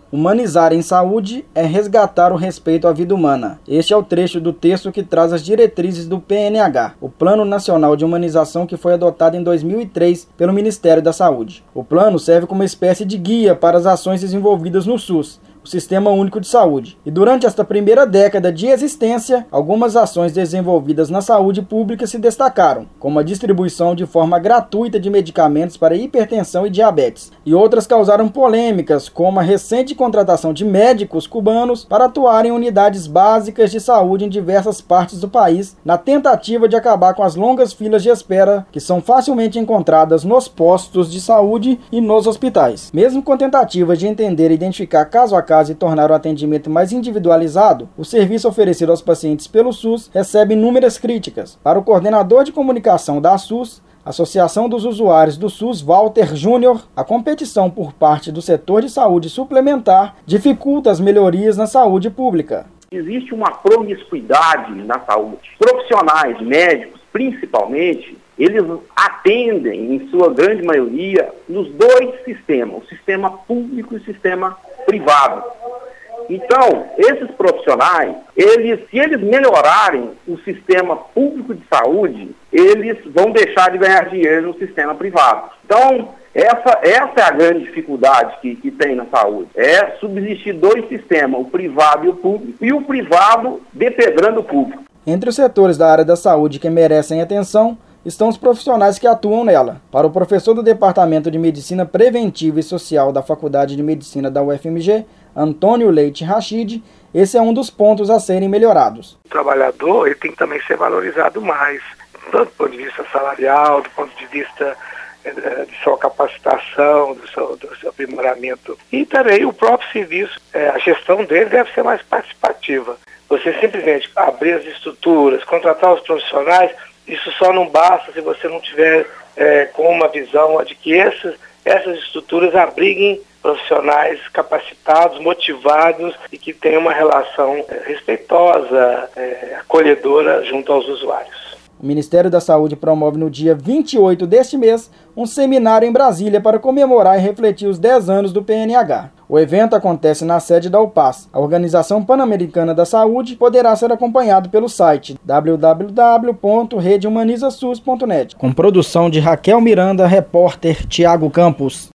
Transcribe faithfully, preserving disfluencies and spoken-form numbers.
Humanizar em saúde é resgatar o respeito à vida humana. Este é o trecho do texto que traz as diretrizes do P N H, o Plano Nacional de Humanização, que foi adotado em dois mil e três pelo Ministério da Saúde. O plano serve como uma espécie de guia para as ações desenvolvidas no SUS, o Sistema Único de Saúde. E durante esta primeira década de existência, algumas ações desenvolvidas na saúde pública se destacaram, como a distribuição de forma gratuita de medicamentos para hipertensão e diabetes. E outras causaram polêmicas, como a recente contratação de médicos cubanos para atuar em unidades básicas de saúde em diversas partes do país, na tentativa de acabar com as longas filas de espera que são facilmente encontradas nos postos de saúde e nos hospitais. Mesmo com tentativas de entender e identificar caso a caso e tornar o atendimento mais individualizado, o serviço oferecido aos pacientes pelo SUS recebe inúmeras críticas. Para o coordenador de comunicação da SUS, Associação dos Usuários do SUS, Walter Júnior, a competição por parte do setor de saúde suplementar dificulta as melhorias na saúde pública. Existe uma promiscuidade na saúde. Profissionais, médicos, principalmente, eles atendem, em sua grande maioria, nos dois sistemas, o sistema público e o sistema privado. Então, esses profissionais, eles, se eles melhorarem o sistema público de saúde, eles vão deixar de ganhar dinheiro no sistema privado. Então, essa, essa é a grande dificuldade que, que tem na saúde. É subsistir dois sistemas, o privado e o público, e o privado depedrando o público. Entre os setores da área da saúde que merecem atenção, estão os profissionais que atuam nela. Para o professor do Departamento de Medicina Preventiva e Social da Faculdade de Medicina da U F M G, Antônio Leite Rachid, esse é um dos pontos a serem melhorados. O trabalhador ele tem que também ser valorizado mais, tanto do ponto de vista salarial, do ponto de vista eh, de sua capacitação, do seu, do seu aprimoramento. E também o próprio serviço, eh, a gestão dele deve ser mais participativa. Você simplesmente abrir as estruturas, contratar os profissionais, isso só não basta se você não tiver é, com uma visão de que essas, essas estruturas abriguem profissionais capacitados, motivados e que tenham uma relação é, respeitosa, é, acolhedora junto aos usuários. O Ministério da Saúde promove no dia vinte e oito deste mês um seminário em Brasília para comemorar e refletir os dez anos do P N H. O evento acontece na sede da UPAS. A Organização Pan-Americana da Saúde poderá ser acompanhado pelo site w w w ponto rede humaniza sus ponto net. Com produção de Raquel Miranda, repórter Tiago Campos.